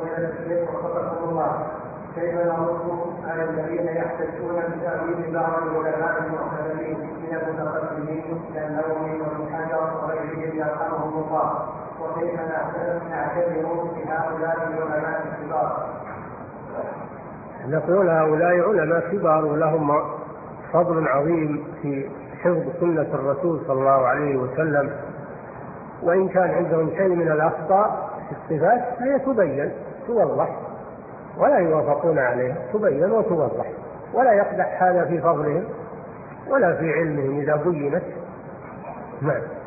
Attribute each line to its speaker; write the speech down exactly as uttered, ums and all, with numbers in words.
Speaker 1: فضيلة الشيخ وفقكم الله، كيف نرد على الذين يحتجون بتأويل بعض العلماء المعتبرين من المتقدمين كالنووي وابن حجر وغيرهم يرحمهم الله، وكيف نعتبر بهؤلاء العلماء الكبار؟
Speaker 2: نقول هؤلاء علماء كبار ولهم فضل عظيم في حفظ سنة الرسول صلى الله عليه وسلم، وإن كان عندهم شيء من الأخطاء في الصفات فهي تبين توضح ولا يوافقون عليه، تبين وتوضح، ولا يقدح هذا في فضلهم ولا في علمهم إذا بينت. نعم.